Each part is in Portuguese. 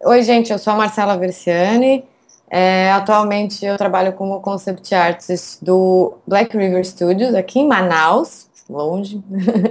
Oi, gente, eu sou a Marcela Versiani. Atualmente eu trabalho como concept artist do Black River Studios, aqui em Manaus, longe.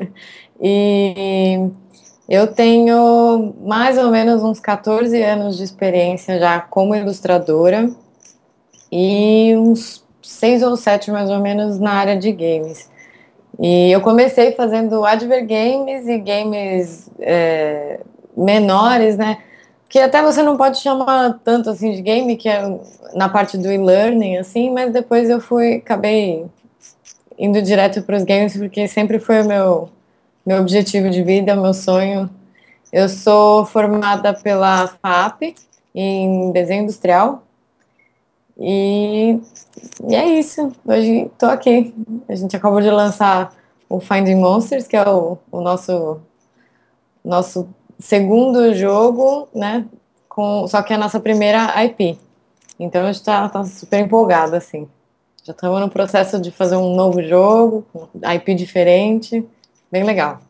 E eu tenho mais ou menos uns 14 anos de experiência já como ilustradora e uns 6 ou 7 mais ou menos na área de games. E eu comecei fazendo adver games e games menores, né? Que até você não pode chamar tanto assim de game, que é na parte do e-learning, assim, mas depois acabei indo direto para os games, porque sempre foi o meu objetivo de vida, meu sonho. Eu sou formada pela FAP em desenho industrial e, e é isso. Hoje estou aqui. A gente acabou de lançar o Finding Monsters, que é o nosso segundo jogo, né? Só que é a nossa primeira IP. Então a gente tá super empolgado, assim. Já estamos no processo de fazer um novo jogo, com IP diferente. Bem legal.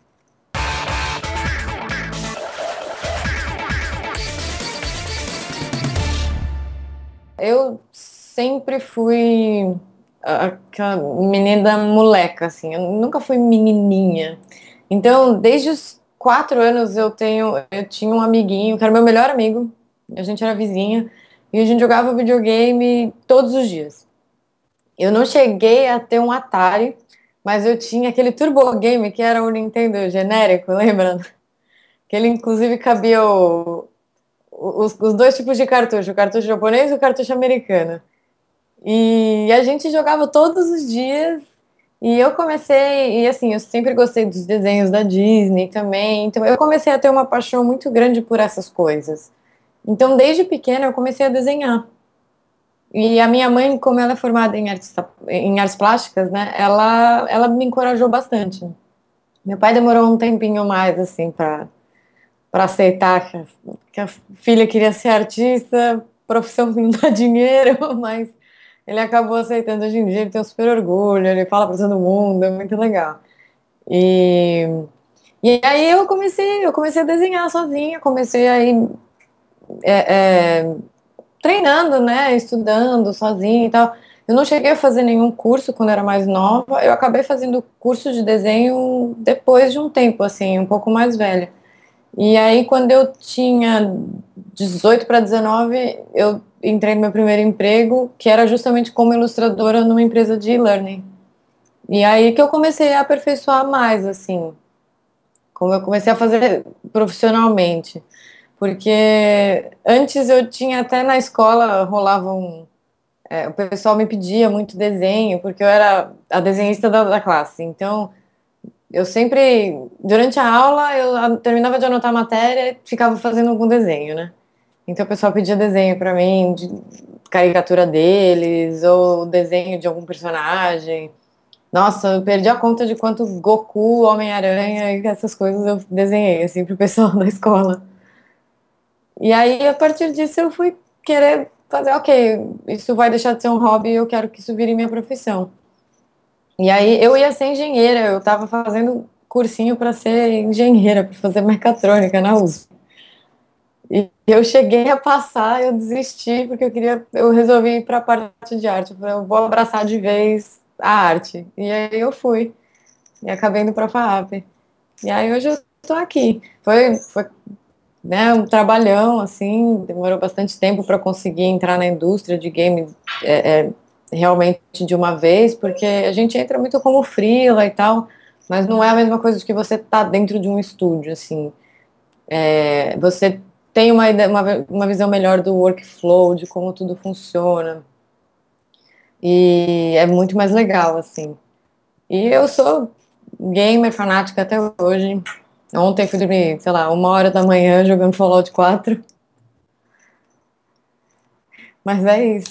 Eu sempre fui aquela menina moleca, assim. Eu nunca fui menininha. Então, desde os 4 anos eu tinha um amiguinho, que era meu melhor amigo. A gente era vizinha. E a gente jogava videogame todos os dias. Eu não cheguei a ter um Atari, mas eu tinha aquele Turbo Game que era o Nintendo genérico, lembra? Que ele inclusive cabia os dois tipos de cartucho, o cartucho japonês e o cartucho americano. E a gente jogava todos os dias. E eu comecei, e assim, eu sempre gostei dos desenhos da Disney também. Então eu comecei a ter uma paixão muito grande por essas coisas. Então, desde pequena, eu comecei a desenhar. E a minha mãe, como ela é formada em artes plásticas, né, ela me encorajou bastante. Meu pai demorou um tempinho mais, assim, para aceitar que a filha queria ser artista, profissão que não dá dinheiro, mas ele acabou aceitando. Hoje em dia ele tem um super orgulho, ele fala para todo mundo, é muito legal. E, e aí eu comecei a desenhar sozinha, comecei aí treinando, né, estudando sozinha e tal. Eu não cheguei a fazer nenhum curso quando era mais nova, eu acabei fazendo curso de desenho depois de um tempo, assim, um pouco mais velha. E aí, quando eu tinha 18 para 19, eu entrei no meu primeiro emprego, que era justamente como ilustradora numa empresa de e-learning. E aí que eu comecei a aperfeiçoar mais, assim, como eu comecei a fazer profissionalmente. Porque antes eu tinha até na escola o pessoal me pedia muito desenho, porque eu era a desenhista da classe. Então, eu sempre, durante a aula, terminava de anotar a matéria e ficava fazendo algum desenho, né? Então o pessoal pedia desenho pra mim, de caricatura deles, ou desenho de algum personagem. Nossa, eu perdi a conta de quanto Goku, Homem-Aranha e essas coisas eu desenhei, assim, pro pessoal da escola. E aí, a partir disso, eu fui querer fazer, ok, isso vai deixar de ser um hobby, eu quero que isso vire minha profissão. E aí, eu ia ser engenheira, eu tava fazendo cursinho para ser engenheira, para fazer mecatrônica na USP. E eu cheguei a passar, eu desisti, porque eu resolvi ir para a parte de arte. Eu falei, eu vou abraçar de vez a arte. E aí eu fui, e acabei indo para a FAAP. E aí hoje eu tô aqui. Foi, né, um trabalhão, assim, demorou bastante tempo para conseguir entrar na indústria de game realmente de uma vez, porque a gente entra muito como freela e tal, mas não é a mesma coisa que você tá dentro de um estúdio, assim. Você tem uma visão melhor do workflow, de como tudo funciona. E é muito mais legal, assim. E eu sou gamer fanática até hoje. Ontem fui dormir, sei lá, 1 hora da manhã jogando Fallout 4. Mas é isso.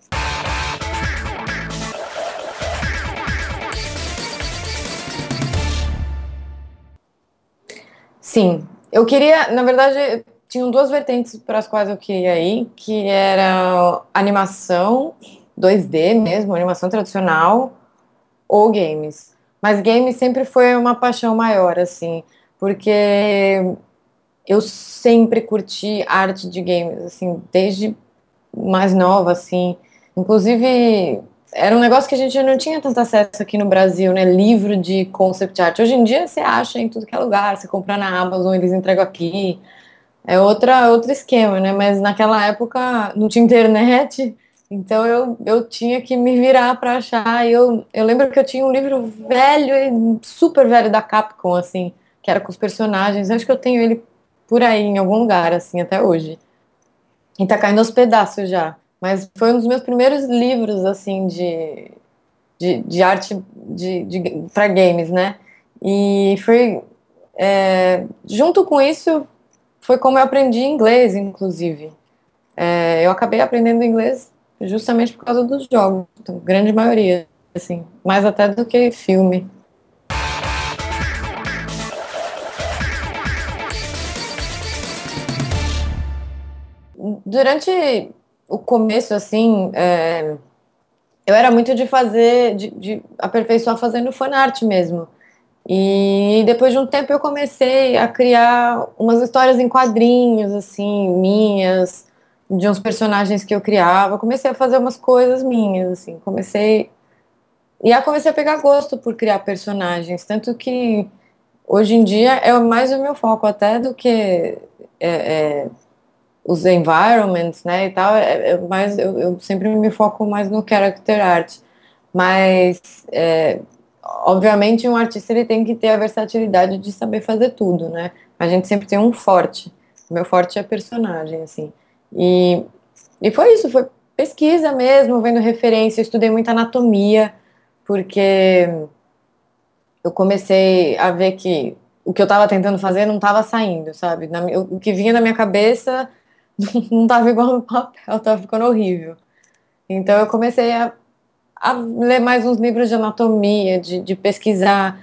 Sim, eu queria, na verdade, tinham duas vertentes para as quais eu queria ir, que era animação 2D mesmo, animação tradicional, ou games. Mas games sempre foi uma paixão maior, assim, porque Eu sempre curti arte de games, assim, desde mais nova, assim. Inclusive, era um negócio que a gente não tinha tanto acesso aqui no Brasil, né? Livro de concept art. Hoje em dia você acha em tudo que é lugar, você compra na Amazon, eles entregam aqui. É outro esquema, né? Mas naquela época não tinha internet, então eu tinha que me virar para achar. Eu lembro que eu tinha um livro velho, super velho da Capcom, assim, que era com os personagens. Acho que eu tenho ele por aí, em algum lugar, assim, até hoje. E tá caindo aos pedaços já. Mas foi um dos meus primeiros livros, assim, de arte para games, né? E foi. Junto com isso, foi como eu aprendi inglês, inclusive. Eu acabei aprendendo inglês justamente por causa dos jogos, então, grande maioria, assim, mais até do que filme. Durante o começo, assim, eu era muito de fazer, de aperfeiçoar fazendo fanart mesmo. E depois de um tempo eu comecei a criar umas histórias em quadrinhos, assim, minhas, de uns personagens que eu criava. Comecei a fazer umas coisas minhas, assim, comecei a pegar gosto por criar personagens, tanto que hoje em dia é mais o meu foco até do que os environments, né, e tal, eu sempre me foco mais no character art, mas obviamente um artista ele tem que ter a versatilidade de saber fazer tudo, né, a gente sempre tem um forte, o meu forte é personagem, assim, e, e foi isso, foi pesquisa mesmo, vendo referência, eu estudei muita anatomia, porque eu comecei a ver que o que eu estava tentando fazer não estava saindo, sabe? O que vinha na minha cabeça não estava igual no papel, estava ficando horrível. Então eu comecei a ler mais uns livros de anatomia, de pesquisar.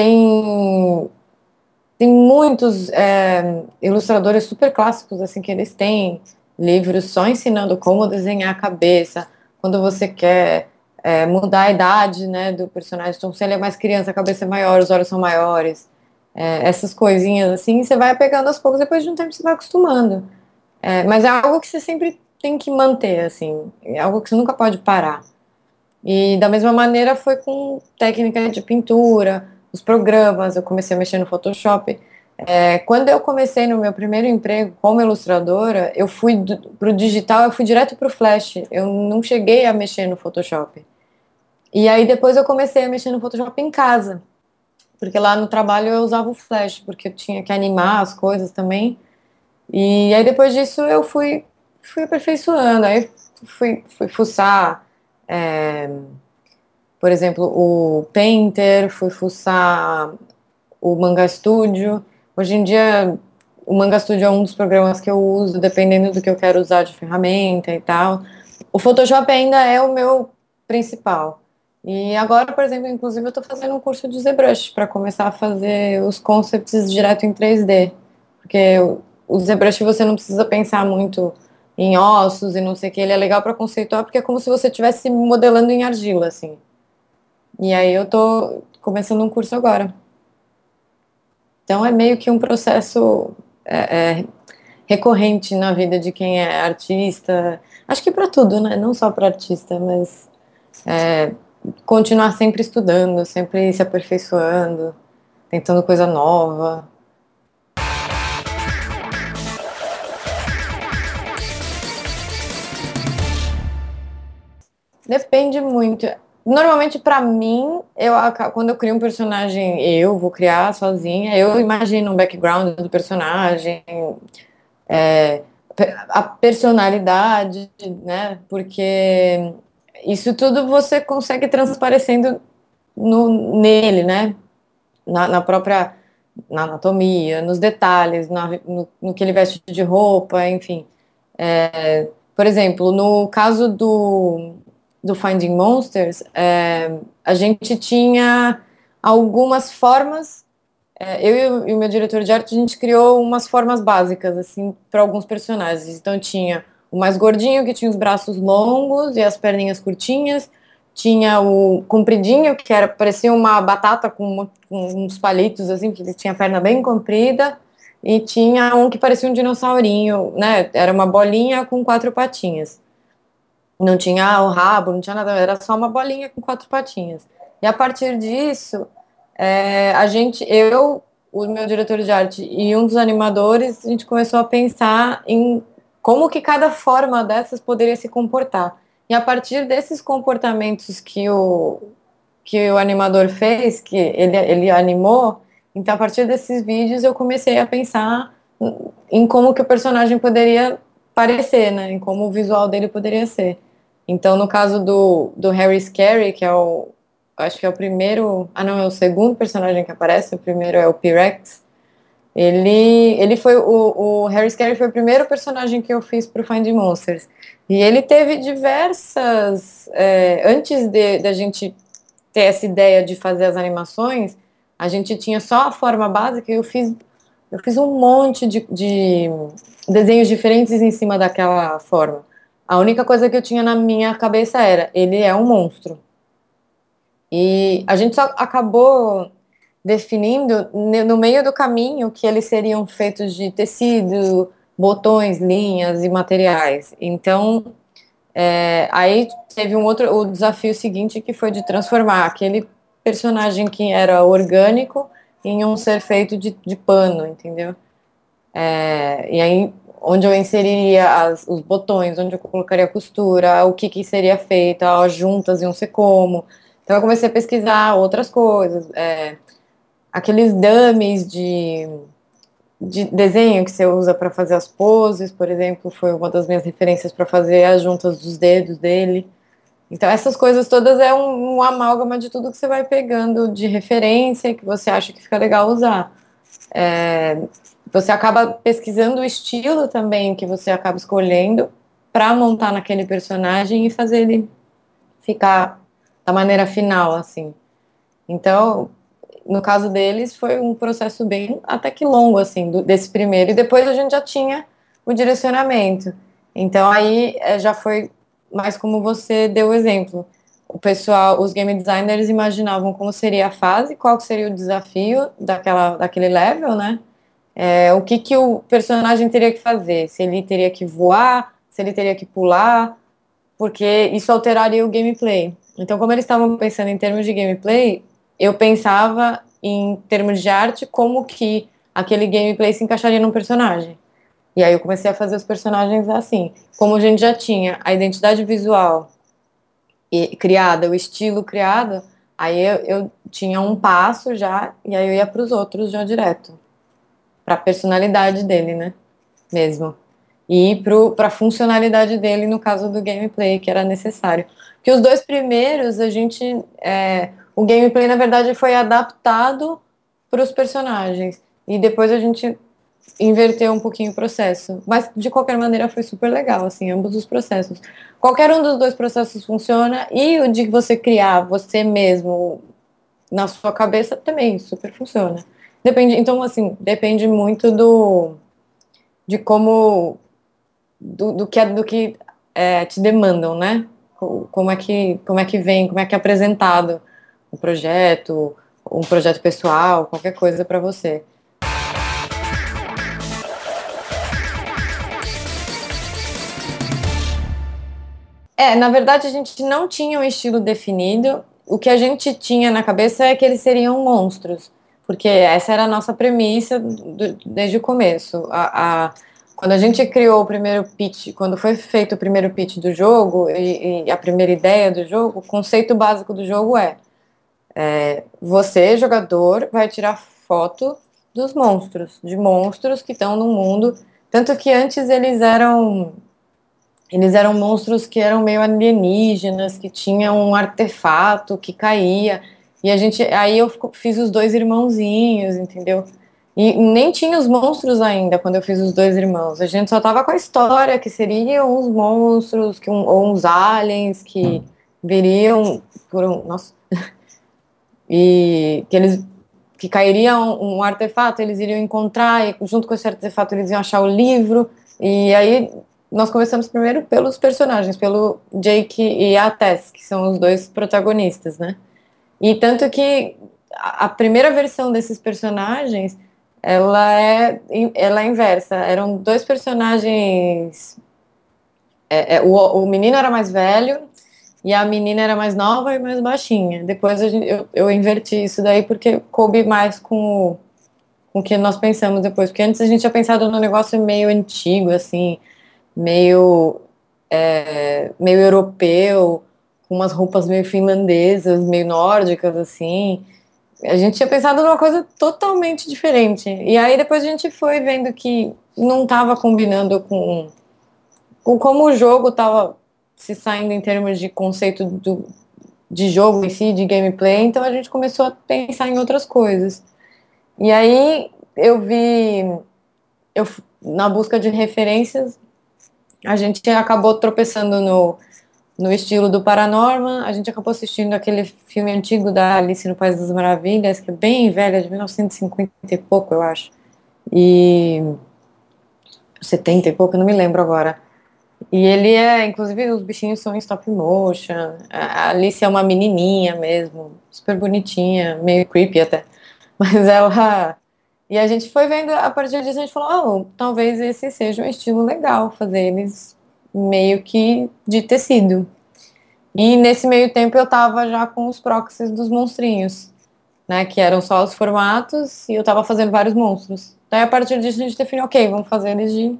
Tem, tem muitos ilustradores super clássicos assim que eles têm livros só ensinando como desenhar a cabeça, quando você quer mudar a idade, né, do personagem. Então, se ele é mais criança, a cabeça é maior, os olhos são maiores. Essas coisinhas assim, você vai pegando aos poucos, depois de um tempo você vai acostumando. Mas é algo que você sempre tem que manter, assim, é algo que você nunca pode parar. E da mesma maneira foi com técnica de pintura, os programas, eu comecei a mexer no Photoshop. Quando eu comecei no meu primeiro emprego como ilustradora, eu fui para o digital, eu fui direto para o Flash, eu não cheguei a mexer no Photoshop. E aí depois eu comecei a mexer no Photoshop em casa, porque lá no trabalho eu usava o Flash, porque eu tinha que animar as coisas também. E aí depois disso fui aperfeiçoando, aí fui fuçar, é, por exemplo, o Painter, fui fuçar o Manga Studio. Hoje em dia, o Manga Studio é um dos programas que eu uso, dependendo do que eu quero usar de ferramenta e tal. O Photoshop ainda é o meu principal. E agora, por exemplo, inclusive, eu estou fazendo um curso de ZBrush para começar a fazer os concepts direto em 3D. Porque o ZBrush você não precisa pensar muito em ossos e não sei o que. Ele é legal para conceituar porque é como se você estivesse modelando em argila, assim. E aí eu tô começando um curso agora. Então é meio que um processo recorrente na vida de quem é artista. Acho que para tudo, né? Não só para artista, mas continuar sempre estudando, sempre se aperfeiçoando, tentando coisa nova. Depende muito. Normalmente, para mim, quando eu crio um personagem, eu vou criar sozinha. Eu imagino um background do personagem, a personalidade, né? Porque isso tudo você consegue transparecendo nele, né? Na própria na anatomia, nos detalhes, no que ele veste de roupa, enfim. Por exemplo, no caso do Finding Monsters, a gente tinha algumas formas. Eu e o meu diretor de arte, a gente criou umas formas básicas, assim, para alguns personagens. Então, tinha o mais gordinho, que tinha os braços longos e as perninhas curtinhas. Tinha o compridinho, que parecia uma batata com uns palitos, assim, porque ele tinha a perna bem comprida. e tinha um que parecia um dinossaurinho, né? Era uma bolinha com quatro patinhas. Não tinha o rabo, não tinha nada, era só uma bolinha com quatro patinhas. E a partir disso, o meu diretor de arte e um dos animadores, a gente começou a pensar em como que cada forma dessas poderia se comportar. E a partir desses comportamentos que o animador fez, que ele animou, então a partir desses vídeos eu comecei a pensar em como que o personagem poderia parecer, né? Em como o visual dele poderia ser. Então, no caso do Harry Scary, que é acho que é o primeiro, ah não, é o segundo personagem que aparece, o primeiro é o P-Rex, ele foi, o Harry Scary foi o primeiro personagem que eu fiz para o Finding Monsters. E ele teve diversas, antes da gente ter essa ideia de fazer as animações, a gente tinha só a forma básica e eu fiz um monte de desenhos diferentes em cima daquela forma. A única coisa que eu tinha na minha cabeça era, ele é um monstro. E a gente só acabou definindo no meio do caminho que eles seriam feitos de tecido, botões, linhas e materiais. Então, aí teve o desafio seguinte que foi de transformar aquele personagem que era orgânico em um ser feito de pano, entendeu? E aí, onde eu inseriria os botões, onde eu colocaria a costura, o que que seria feito, as juntas iam ser como. Então, eu comecei a pesquisar outras coisas, aqueles dummies de desenho que você usa para fazer as poses, por exemplo, foi uma das minhas referências para fazer as juntas dos dedos dele. Então, essas coisas todas é um amálgama de tudo que você vai pegando de referência e que você acha que fica legal usar. Você acaba pesquisando o estilo também que você acaba escolhendo para montar naquele personagem e fazer ele ficar da maneira final, assim. Então, no caso deles, foi um processo bem até que longo, assim, desse primeiro. E depois a gente já tinha o direcionamento. Então, aí já foi mais como você deu o exemplo. O pessoal, os game designers imaginavam como seria a fase, qual seria o desafio daquele level, né? O que que o personagem teria que fazer, se ele teria que voar, se ele teria que pular, porque isso alteraria o gameplay. Então, como eles estavam pensando em termos de gameplay, eu pensava em termos de arte como que aquele gameplay se encaixaria num personagem. E aí eu comecei a fazer os personagens assim. Como a gente já tinha a identidade visual criada, o estilo criado, aí eu tinha um passo já, e aí eu ia para os outros já direto, para a personalidade dele, né? Mesmo. E para a funcionalidade dele no caso do gameplay, que era necessário. Que os dois primeiros, o gameplay, na verdade, foi adaptado para os personagens. E depois a gente inverteu um pouquinho o processo. Mas, de qualquer maneira, foi super legal, assim, ambos os processos. Qualquer um dos dois processos funciona, e o de você criar você mesmo na sua cabeça também super funciona. Depende, então, assim, depende muito de como do que te demandam, né? Como é que vem, como é que é apresentado o projeto, um projeto pessoal, qualquer coisa para você. Na verdade a gente não tinha um estilo definido. O que a gente tinha na cabeça é que eles seriam monstros, porque essa era a nossa premissa desde o começo. Quando a gente criou o primeiro pitch, quando foi feito o primeiro pitch do jogo e a primeira ideia do jogo, o conceito básico do jogo você, jogador, vai tirar foto dos monstros, de monstros que estão no mundo. Tanto que antes eles eram monstros que eram meio alienígenas, que tinham um artefato que caía. Aí eu fiz os dois irmãozinhos, entendeu? E nem tinha os monstros ainda quando eu fiz os dois irmãos. A gente só tava com a história que seriam uns monstros, ou uns aliens que viriam nossa, e que eles que cairia um artefato, eles iriam encontrar, e junto com esse artefato eles iam achar o livro. E aí nós começamos primeiro pelos personagens, pelo Jake e a Tess, que são os dois protagonistas, né? E tanto que a primeira versão desses personagens ela é inversa. Eram dois personagens. O menino era mais velho e a menina era mais nova e mais baixinha. Depois eu inverti isso daí porque coube mais com o que nós pensamos depois. Porque antes a gente tinha pensado num negócio meio antigo, assim, meio, meio europeu, com umas roupas meio finlandesas, meio nórdicas, assim. A gente tinha pensado numa coisa totalmente diferente. E aí depois a gente foi vendo que não estava combinando com como o jogo estava se saindo em termos de conceito de jogo em si, de gameplay, então a gente começou a pensar em outras coisas. E aí na busca de referências, a gente acabou tropeçando no estilo do Paranorman, a gente acabou assistindo aquele filme antigo da Alice no País das Maravilhas, que é bem velho, é de 1950 e cinquenta e pouco, eu acho. E 70 e pouco, eu não me lembro agora. E ele inclusive, os bichinhos são em stop motion. A Alice é uma menininha mesmo, super bonitinha, meio creepy até. Mas ela. E a gente foi vendo, a partir disso, a gente falou: oh, talvez esse seja um estilo legal, fazer eles meio que de tecido. E nesse meio tempo eu tava já com os proxies dos monstrinhos, né? Que eram só os formatos e eu tava fazendo vários monstros. Daí a partir disso a gente definiu: ok, vamos fazer eles de.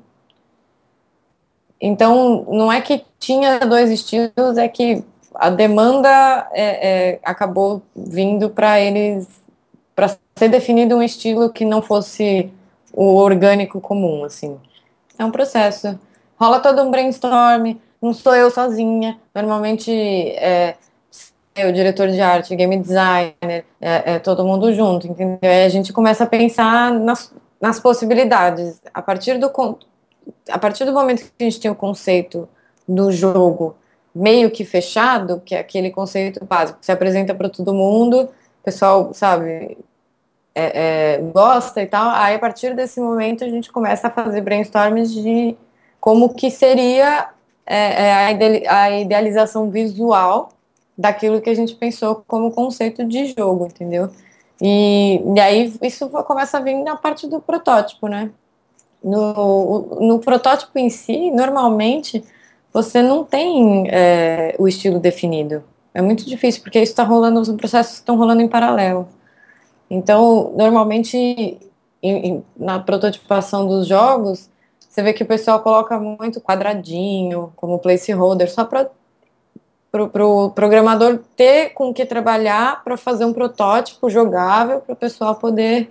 Então, não é que tinha dois estilos, é que a demanda acabou vindo para eles, para ser definido um estilo que não fosse o orgânico comum, assim. É um processo. Rola todo um brainstorm, não sou eu sozinha. Normalmente o diretor de arte, game designer, todo mundo junto, entendeu? Aí a gente começa a pensar nas possibilidades. A partir do momento que a gente tem o conceito do jogo meio que fechado, que é aquele conceito básico, que se apresenta para todo mundo, o pessoal, sabe, gosta e tal, aí a partir desse momento a gente começa a fazer brainstorms de como que seria a idealização visual daquilo que a gente pensou como conceito de jogo, entendeu? E aí isso começa a vir na parte do protótipo, né? No protótipo em si, normalmente, você não tem o estilo definido. É muito difícil, porque isso está rolando, os processos estão rolando em paralelo. Então, normalmente, na prototipação dos jogos, você vê que o pessoal coloca muito quadradinho como placeholder, só para o programador ter com o que trabalhar para fazer um protótipo jogável para o pessoal poder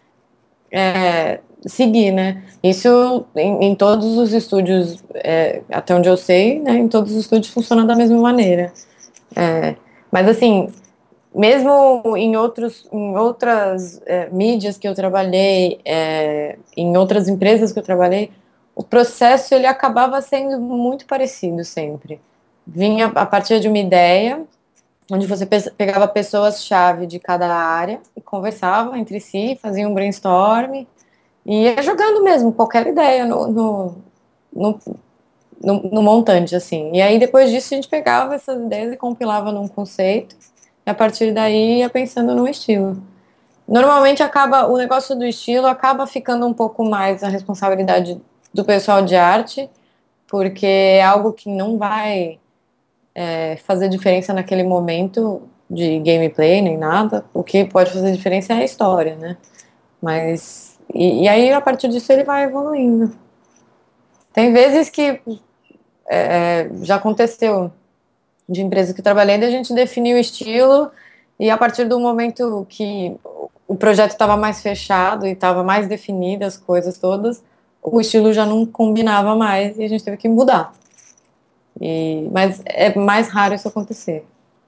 seguir, né? Isso em todos os estúdios, até onde eu sei, né? Em todos os estúdios funciona da mesma maneira. Mas assim, mesmo em outras mídias que eu trabalhei, em outras empresas que eu trabalhei, o processo ele acabava sendo muito parecido sempre. Vinha a partir de uma ideia, onde você pegava pessoas-chave de cada área e conversava entre si, fazia um brainstorm e ia jogando mesmo qualquer ideia no, no montante, assim. E aí, depois disso, a gente pegava essas ideias e compilava num conceito, e a partir daí ia pensando no estilo. Normalmente o negócio do estilo acaba ficando um pouco mais a responsabilidade do pessoal de arte, porque é algo que não vai fazer diferença naquele momento de gameplay nem nada. O que pode fazer diferença é a história, né? Mas. E aí, a partir disso, ele vai evoluindo. Tem vezes que já aconteceu de empresa que eu trabalhei, da gente definir o estilo e a partir do momento que o projeto estava mais fechado e estava mais definido as coisas todas, o estilo já não combinava mais e a gente teve que mudar. Mas é mais raro isso acontecer.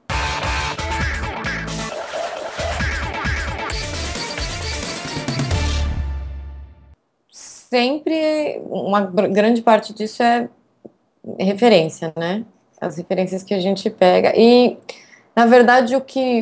Sempre uma grande parte disso é referência, né? As referências que a gente pega. E, na verdade,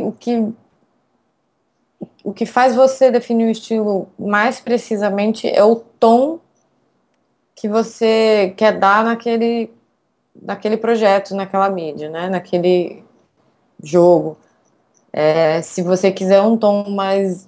o que faz você definir o estilo mais precisamente é o tom que você quer dar naquele projeto, naquela mídia, né? Naquele jogo. Se você quiser um tom mais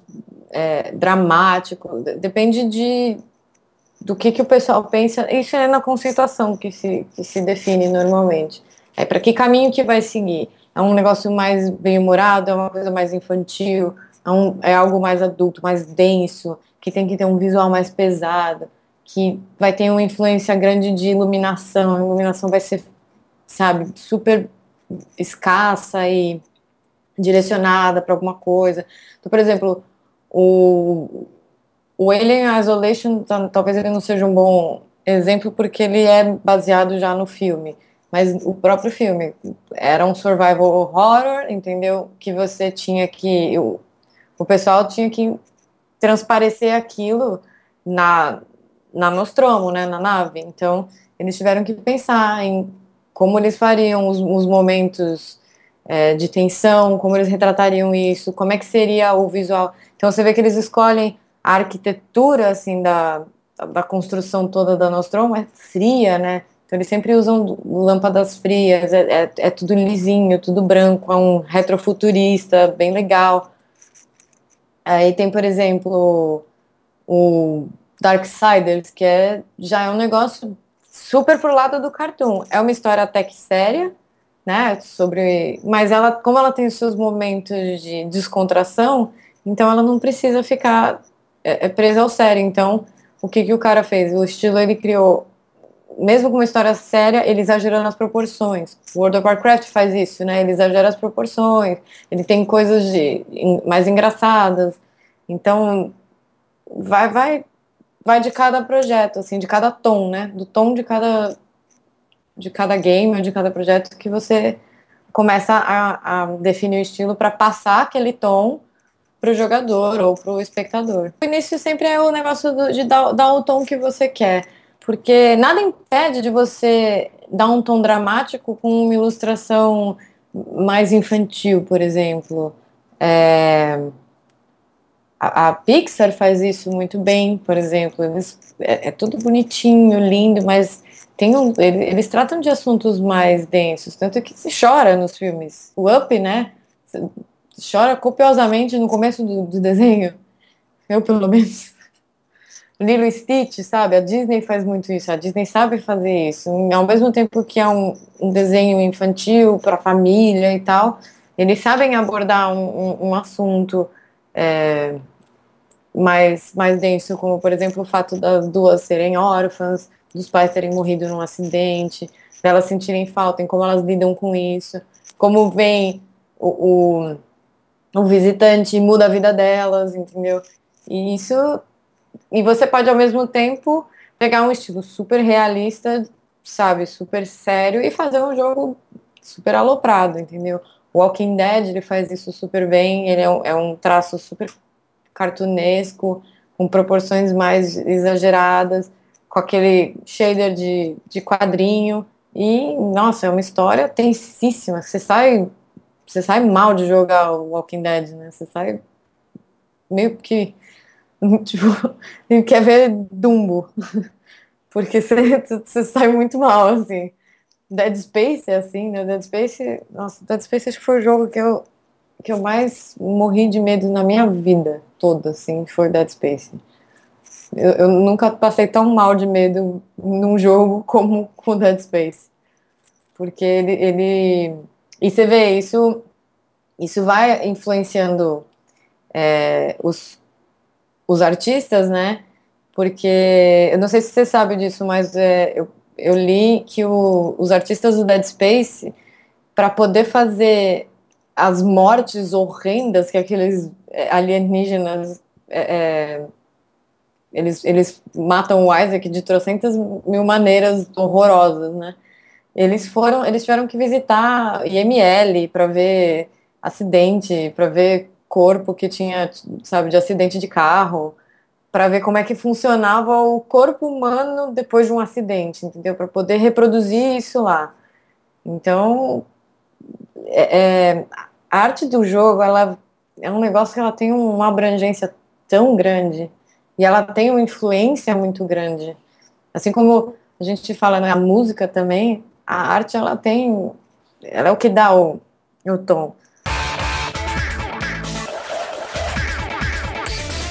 dramático, depende do que o pessoal pensa. Isso é na conceituação que se define normalmente. É para que caminho que vai seguir? É um negócio mais bem-humorado, é uma coisa mais infantil, é algo mais adulto, mais denso, que tem que ter um visual mais pesado, que vai ter uma influência grande de iluminação. A iluminação vai ser, sabe, super escassa e direcionada para alguma coisa. Então, por exemplo, o, o Alien Isolation, talvez ele não seja um bom exemplo porque ele é baseado já no filme. Mas o próprio filme era um survival horror, entendeu? Que você tinha que. O pessoal tinha que transparecer aquilo na, na Nostromo, né, na nave. Então, eles tiveram que pensar em como eles fariam os momentos de tensão, como eles retratariam isso, como é que seria o visual. Então, você vê que eles escolhem a arquitetura, assim, da construção toda da Nostromo é fria, né? Então, eles sempre usam lâmpadas frias, é tudo lisinho, tudo branco, é um retrofuturista, bem legal. Aí tem, por exemplo, o Darksiders, que já é um negócio super pro lado do cartoon. É uma história até que séria, né? Mas ela, como ela tem os seus momentos de descontração, então ela não precisa ficar presa ao sério. Então, o que o cara fez? O estilo ele criou, mesmo com uma história séria, ele exagerou nas proporções. O World of Warcraft faz isso, né? Ele exagera as proporções, ele tem coisas mais engraçadas. Então, vai de cada projeto, assim, de cada tom, né? Do tom de cada game ou de cada projeto que você começa a definir o estilo para passar aquele tom para o jogador ou para o espectador. O início sempre é o negócio de dar o tom que você quer, porque nada impede de você dar um tom dramático com uma ilustração mais infantil, por exemplo. A Pixar faz isso muito bem, por exemplo. É tudo bonitinho, lindo, mas eles tratam de assuntos mais densos, tanto que se chora nos filmes. O Up, né? Chora copiosamente no começo do desenho. Eu, pelo menos. Lilo e Stitch, sabe? A Disney faz muito isso. A Disney sabe fazer isso. Ao mesmo tempo que é um desenho infantil para família e tal, eles sabem abordar um assunto. é, mais denso, como por exemplo o fato das duas serem órfãs, dos pais terem morrido num acidente, delas sentirem falta, em como elas lidam com isso, como vem o visitante e muda a vida delas, entendeu? E isso, e você pode ao mesmo tempo pegar um estilo super realista, sabe, super sério e fazer um jogo super aloprado, entendeu? O Walking Dead, ele faz isso super bem, ele é um traço super cartunesco, com proporções mais exageradas, com aquele shader de quadrinho. E, nossa, é uma história tensíssima. Você sai mal de jogar o Walking Dead, né? Você sai meio que, tipo, quer ver Dumbo, porque você sai muito mal, assim. Dead Space é assim, né? Dead Space, nossa, Dead Space acho que foi o jogo que eu mais morri de medo na minha vida toda, assim, foi Dead Space. Eu nunca passei tão mal de medo num jogo como com Dead Space. Porque E você vê, isso vai influenciando os artistas, né? Porque, eu não sei se você sabe disso, mas eu li que os artistas do Dead Space, para poder fazer as mortes horrendas que aqueles alienígenas eles matam o Isaac de trocentas mil maneiras horrorosas, né? Eles tiveram que visitar IML para ver acidente, para ver corpo que tinha, sabe, de acidente de carro, para ver como é que funcionava o corpo humano depois de um acidente, entendeu? Para poder reproduzir isso lá. Então, a arte do jogo, ela é um negócio que ela tem uma abrangência tão grande e ela tem uma influência muito grande. Assim como a gente fala na música também, a arte ela é o que dá o tom.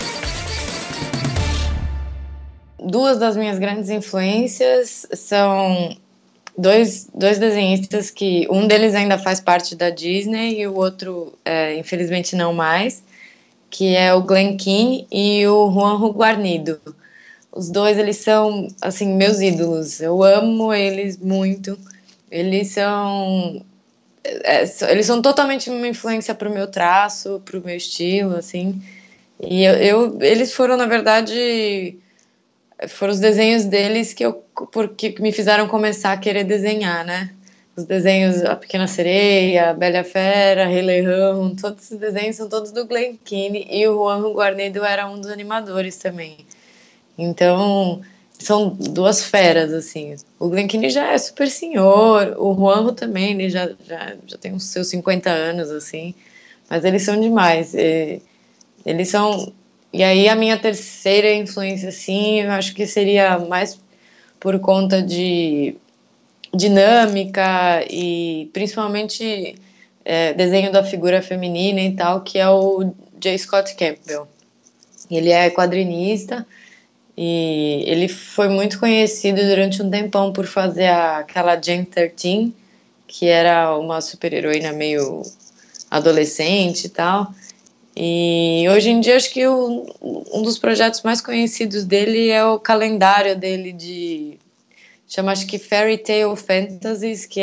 duas das minhas grandes influências são dois desenhistas que um deles ainda faz parte da Disney e o outro, infelizmente, não mais, que é o Glen Keane e o Juanjo Guarnido. Os dois, eles são, assim, meus ídolos. Eu amo eles muito. Eles são... eles são totalmente uma influência para o meu traço, para o meu estilo, assim. E eles foram, na verdade... Foram os desenhos deles porque me fizeram começar a querer desenhar, né? Os desenhos A Pequena Sereia, A Bela e a Fera, Rei Leão, todos esses desenhos são todos do Glen Keane e o Juan Guarnido era um dos animadores também. Então, são duas feras, assim. O Glen Keane já é super senhor, o Juanjo também, ele já tem uns seus 50 anos, assim. Mas eles são demais. Eles são... E aí a minha terceira influência, assim, eu acho que seria mais por conta de dinâmica e principalmente desenho da figura feminina e tal, que é o J. Scott Campbell. Ele é quadrinista e ele foi muito conhecido durante um tempão por fazer aquela Jane 13, que era uma super-heroína meio adolescente e tal. E hoje em dia acho que um dos projetos mais conhecidos dele é o calendário dele chama acho que Fairy Tale Fantasies, que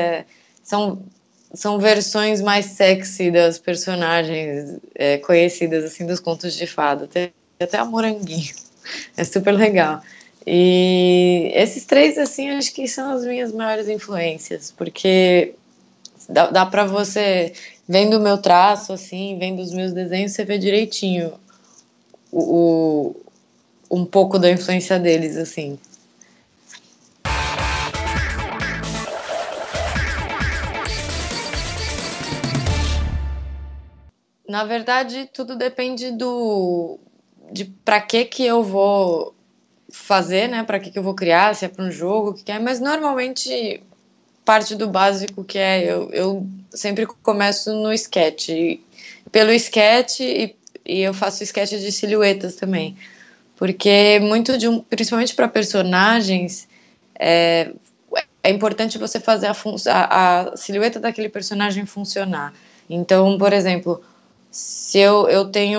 são versões mais sexy das personagens conhecidas assim dos contos de fada. Tem até a Moranguinho. É super legal. E esses três assim acho que são as minhas maiores influências, porque dá para você, vendo o meu traço, assim, vendo os meus desenhos, você vê direitinho um pouco da influência deles, assim. Na verdade, tudo depende de para que eu vou fazer, né? Para que eu vou criar, se é para um jogo, o que é, mas normalmente parte do básico que eu sempre começo no sketch. Pelo sketch e eu faço sketch de silhuetas também. Porque muito principalmente para personagens, é importante você fazer a silhueta daquele personagem funcionar. Então, por exemplo, se eu tenho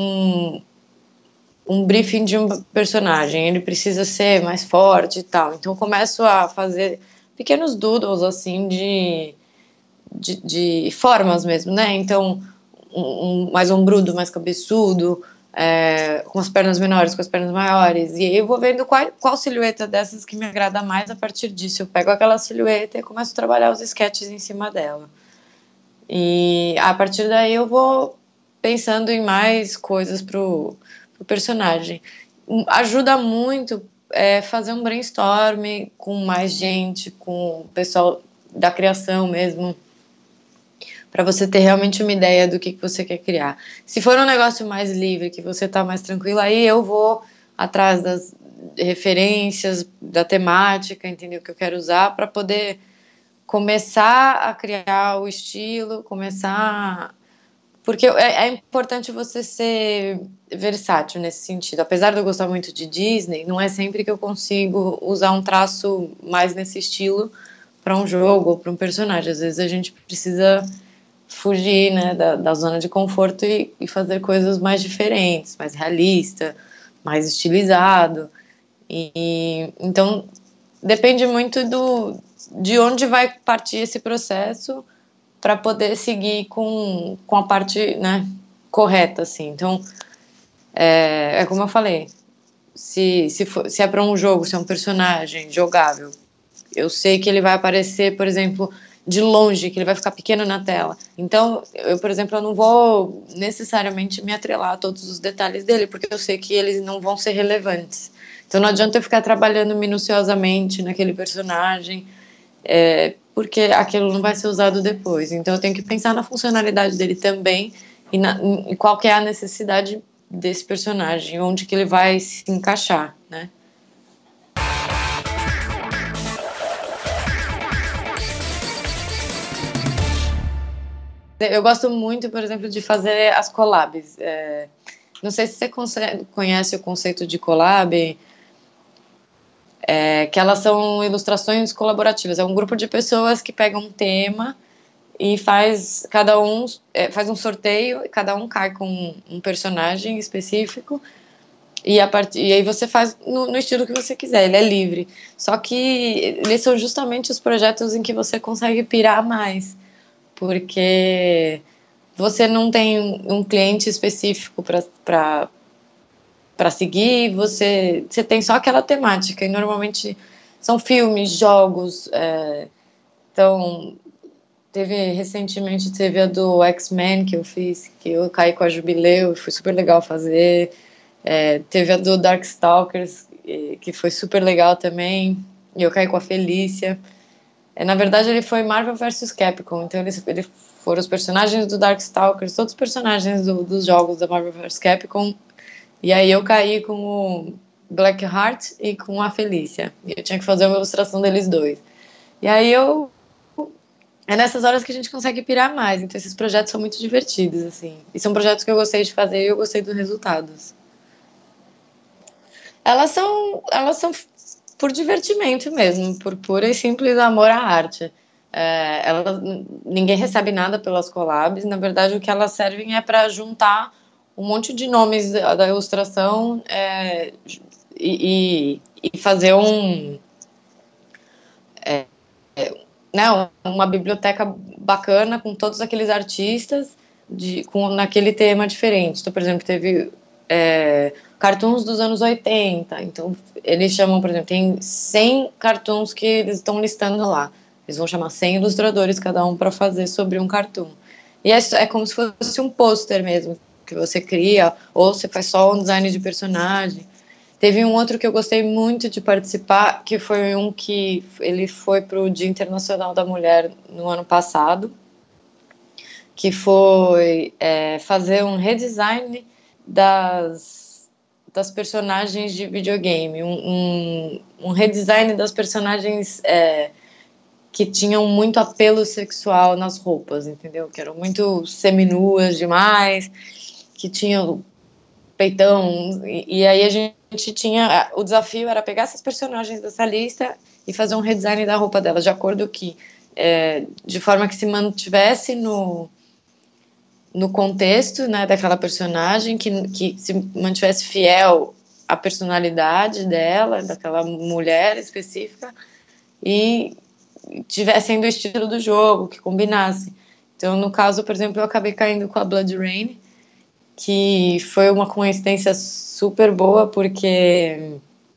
um briefing de um personagem, ele precisa ser mais forte e tal. Então, eu começo a fazer pequenos doodles, assim, de formas mesmo, né? Então, mais ombrudo, mais cabeçudo, com as pernas menores, com as pernas maiores. E aí eu vou vendo qual silhueta dessas que me agrada mais a partir disso. Eu pego aquela silhueta e começo a trabalhar os sketches em cima dela. E a partir daí eu vou pensando em mais coisas pro personagem. Ajuda muito fazer um brainstorm com mais gente, com o pessoal da criação mesmo, para você ter realmente uma ideia do que você quer criar. Se for um negócio mais livre, que você está mais tranquilo, aí eu vou atrás das referências, da temática, entender o que eu quero usar, para poder começar a criar o estilo, porque é importante você ser versátil nesse sentido. Apesar de eu gostar muito de Disney, não é sempre que eu consigo usar um traço mais nesse estilo para um jogo ou para um personagem. Às vezes a gente precisa fugir, né, da zona de conforto e fazer coisas mais diferentes, mais realista, mais estilizado. Então depende muito de onde vai partir esse processo para poder seguir com a parte, né, correta, assim. Então como eu falei, se é para um jogo, se é um personagem jogável, eu sei que ele vai aparecer, por exemplo, de longe, que ele vai ficar pequeno na tela. Então, por exemplo, eu não vou necessariamente me atrelar a todos os detalhes dele, porque eu sei que eles não vão ser relevantes. Então, não adianta eu ficar trabalhando minuciosamente naquele personagem, porque aquilo não vai ser usado depois. Então, eu tenho que pensar na funcionalidade dele também e qual que é a necessidade desse personagem, onde que ele vai se encaixar, né? Eu gosto muito, por exemplo, de fazer as collabs. Não sei se você conhece o conceito de collab, que elas são ilustrações colaborativas. É um grupo de pessoas que pegam um tema e cada um faz um sorteio e cada um cai com um personagem específico e aí você faz no estilo que você quiser, ele é livre. Só que eles são justamente os projetos em que você consegue pirar mais, porque você não tem um cliente específico para seguir, você tem só aquela temática, e normalmente são filmes, jogos, então recentemente teve a do X-Men que eu fiz, que eu caí com a Jubileu, e foi super legal fazer. Teve a do Darkstalkers, que foi super legal também, e eu caí com a Felícia. Na verdade, ele foi Marvel vs Capcom, então ele foram os personagens do Darkstalkers, todos os personagens dos jogos da Marvel vs Capcom, e aí eu caí com o Blackheart e com a Felícia, e eu tinha que fazer uma ilustração deles dois. E aí é nessas horas que a gente consegue pirar mais, então esses projetos são muito divertidos, assim, e são projetos que eu gostei de fazer e eu gostei dos resultados. Elas são por divertimento mesmo, por pura e simples amor à arte. Ninguém recebe nada pelas collabs, na verdade o que elas servem é para juntar um monte de nomes da ilustração e fazer uma biblioteca bacana com todos aqueles artistas naquele tema diferente. Então, por exemplo, teve cartoons dos anos 80. Então, eles chamam, por exemplo, tem 100 cartoons que eles estão listando lá. Eles vão chamar 100 ilustradores cada um para fazer sobre um cartoon. E é como se fosse um pôster mesmo, que você cria, ou você faz só um design de personagem. Teve um outro que eu gostei muito de participar, que foi um que ele foi para o Dia Internacional da Mulher no ano passado, que foi fazer um redesign das personagens de videogame, um redesign das personagens que tinham muito apelo sexual nas roupas, entendeu? Que eram muito seminuas demais, que tinham peitão, e aí a gente tinha, o desafio era pegar essas personagens dessa lista e fazer um redesign da roupa delas, de acordo de forma que se mantivesse no contexto, né, daquela personagem, que se mantivesse fiel à personalidade dela, daquela mulher específica, e tivesse sendo o estilo do jogo, que combinasse. Então, no caso, por exemplo, eu acabei caindo com a Blood Rain, que foi uma coincidência super boa, porque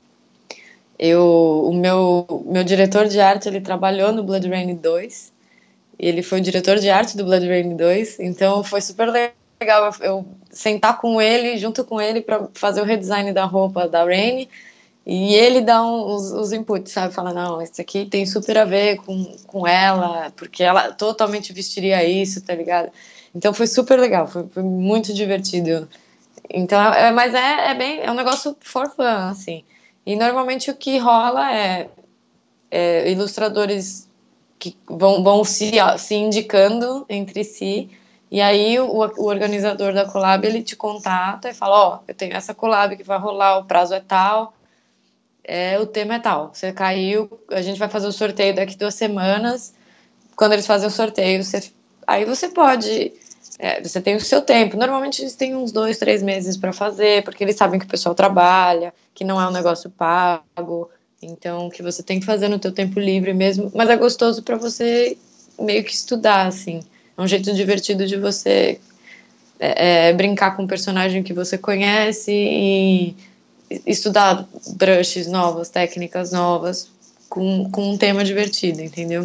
o meu diretor de arte, ele trabalhou no Blood Rain 2, ele foi o diretor de arte do Blood Rain 2, então foi super legal eu sentar com ele, junto com ele, para fazer o redesign da roupa da Rain, e ele dá os inputs, sabe? Fala, não, isso aqui tem super a ver com ela, porque ela totalmente vestiria isso, tá ligado? Então foi super legal, foi muito divertido. Então, mas é um negócio for fun, assim. E normalmente o que rola é ilustradores que vão se indicando entre si, e aí o organizador da collab, ele te contata e fala, ó, eu tenho essa collab que vai rolar, o prazo é tal, o tema é tal, você caiu, a gente vai fazer o sorteio daqui 2 semanas, quando eles fazem o sorteio, aí você pode... você tem o seu tempo. Normalmente eles têm uns 2, 3 meses para fazer, porque eles sabem que o pessoal trabalha, que não é um negócio pago, então que você tem que fazer no teu tempo livre mesmo, mas é gostoso para você meio que estudar, assim. É um jeito divertido de você brincar com um personagem que você conhece e estudar brushes novas, técnicas novas, com um tema divertido, entendeu?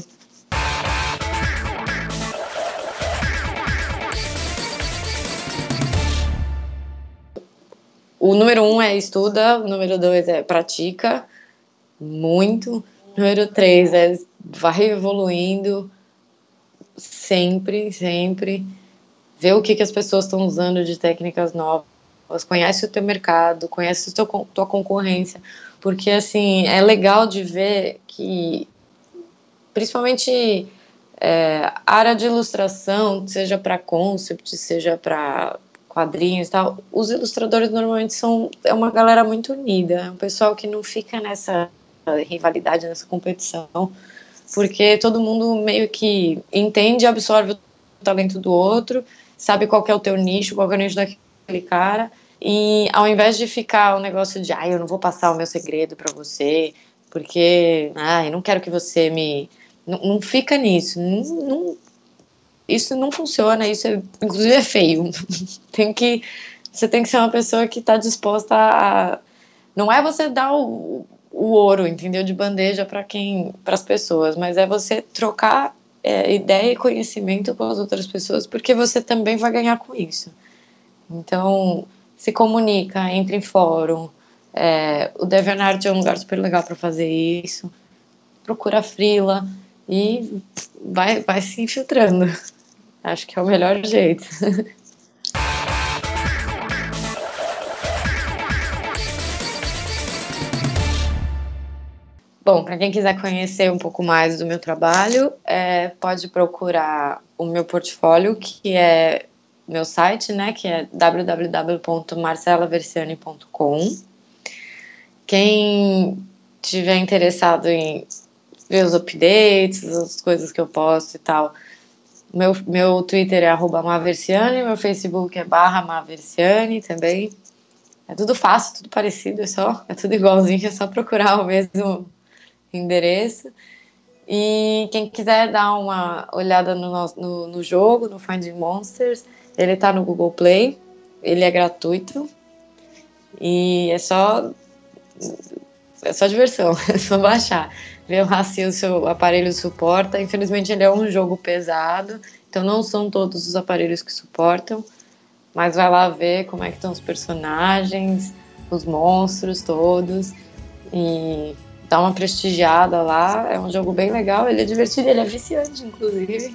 O número 1 é estuda, o número 2 é pratica muito, o número 3 é vai evoluindo sempre, sempre, vê o que as pessoas estão usando de técnicas novas, conhece o teu mercado, conhece tua concorrência, porque assim, é legal de ver que principalmente a área de ilustração, seja para concept, seja para quadrinhos e tal, os ilustradores normalmente é uma galera muito unida, é um pessoal que não fica nessa rivalidade, nessa competição, porque todo mundo meio que entende e absorve o talento do outro, sabe qual que é o teu nicho, qual que é o nicho daquele cara, e ao invés de ficar um negócio de, eu não vou passar o meu segredo pra você, porque, eu não quero que você me... Não fica nisso, isso não funciona, isso inclusive é feio. Você tem que ser uma pessoa que está disposta a... Não é você dar o ouro, entendeu? De bandeja para as pessoas, mas é você trocar ideia e conhecimento com as outras pessoas, porque você também vai ganhar com isso. Então, se comunica, entra em fórum. O DeviantArt é um lugar super legal para fazer isso. Procura freela e vai se infiltrando. Acho que é o melhor jeito. Bom, para quem quiser conhecer um pouco mais do meu trabalho, pode procurar o meu portfólio, que é meu site, né, que é www.marcelaversiani.com. Quem tiver interessado em ver os updates, as coisas que eu posto e tal, meu Twitter é @maversiani, meu Facebook é /maversiani também. É tudo fácil, tudo parecido, é tudo igualzinho, é só procurar o mesmo endereço. E quem quiser dar uma olhada no jogo, no Finding Monsters, ele tá no Google Play, ele é gratuito e é só diversão, é só baixar, ver se o seu aparelho suporta. Infelizmente ele é um jogo pesado, então não são todos os aparelhos que suportam, mas vai lá ver como é que estão os personagens, os monstros todos, e dá uma prestigiada lá. É um jogo bem legal, ele é divertido, ele é viciante, inclusive.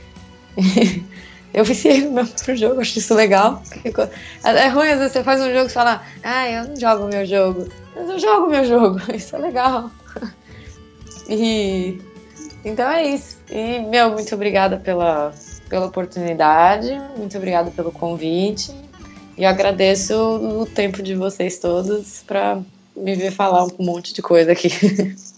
Eu viciei no meu próprio jogo, acho isso legal. É ruim, às vezes você faz um jogo e fala, eu não jogo o meu jogo. Mas eu jogo o meu jogo, isso é legal. E então é isso. E, muito obrigada pela oportunidade, muito obrigada pelo convite. E eu agradeço o tempo de vocês todos para me ver falar um monte de coisa aqui.